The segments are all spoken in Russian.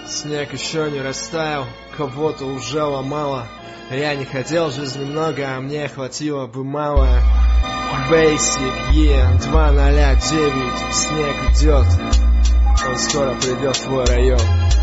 Снег еще не растаял, кого-то уже ломало. Я не хотел жизни много, а мне хватило бы мало. Basic, yeah, 209, снег идет. Он скоро придет в твой район.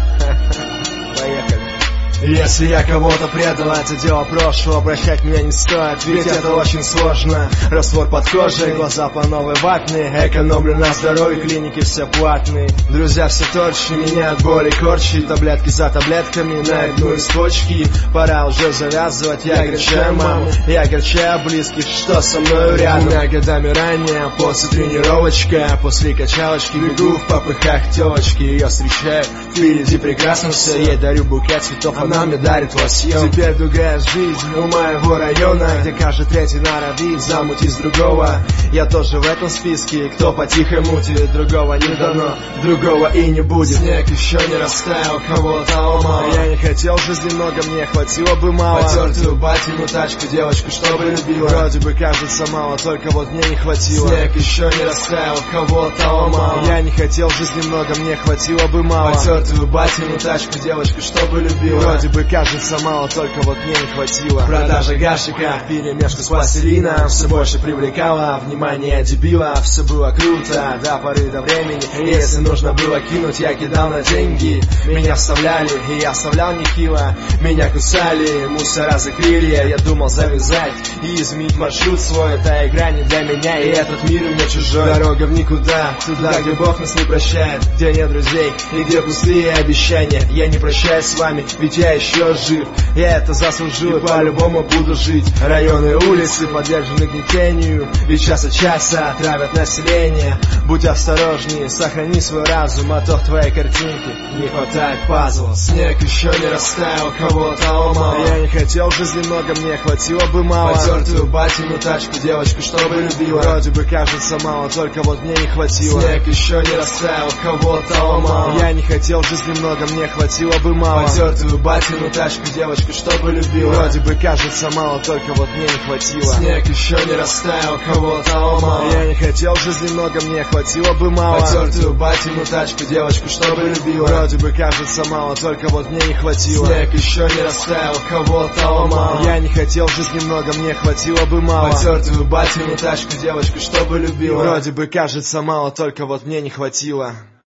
Поехали. Если я кого-то предал, это дело прошлого, прощать меня не стоит, ведь это очень сложно. Раствор под кожей, глаза по новой ватные, экономлю на здоровье, клиники все платные. Друзья все точно меня от боли корчи, таблетки за таблетками на одну из почки. Пора уже завязывать, я огорчаю маму, я огорчаю близких, что со мною рядом. Я годами ранее, после тренировочка, после качалочки, бегу в попыхах телочки, ее встречаю, впереди прекрасно все, ей дарю букет цветов, она мне дарит лосьон. Теперь другая жизнь у моего района, где каждый третий норовит замутить с другого. Я тоже в этом списке, кто по-тихому мутит, другого не дано, другого и не будет. Снег еще не растаял, кого-то ломал. Я не хотел жизни много, мне хватило бы мало. Потертую батину тачку, девочку, чтобы любила. Вроде бы кажется мало, только вот мне не хватило. Снег еще не растаял, кого-то ломал. Я не хотел жизни много, мне хватило бы мало. Потертую батину тачку, девочку, чтобы любила. Вроде бы кажется мало, только вот мне не хватило. Продажа гашика вперемешку с пластилином все больше привлекала внимание дебила. Все было круто до поры до времени. Если нужно было кинуть, я кидал на деньги. Меня вставляли, и я вставлял нехило. Меня кусали, мусора закрыли. Я думал завязать и изменить маршрут свой. Эта игра не для меня, и этот мир мне чужой. Дорога в никуда, туда, где Бог нас не прощает, где нет друзей и где пустые обещания. Я не прощаюсь с вами, ведь я еще жив, я это заслужил и по-любому буду жить. Районы улицы подвержены гнетению, ведь час от часа травят население. Будь осторожнее, сохрани свой разум, а то в твоей картинке не хватает пазла. Снег еще не растаял, кого-то ломал. Я не хотел жизни много, мне хватило бы мало. Потертую батину тачку, девочку, чтобы любила. Вроде бы кажется мало, только вот мне не хватило. Снег еще не растаял, кого-то ломал. Я не хотел жизни много, мне хватило бы мало. Потертую батину тачку, девочку, чтобы любила. Вроде бы кажется мало, только вот мне не хватило. Снег еще не растаял, кого-то ломал. Я не хотел жизни много, мне хватило бы мало. Потертую батину тачку, девочку, чтобы любила. Вроде бы кажется мало, только вот мне не хватило. Снег еще не растаял, кого-то ломал. Я не хотел жизни много, мне хватило бы мало. Потертую батину тачку, девочку, чтобы любила. Вроде бы кажется мало, только вот мне не хватило.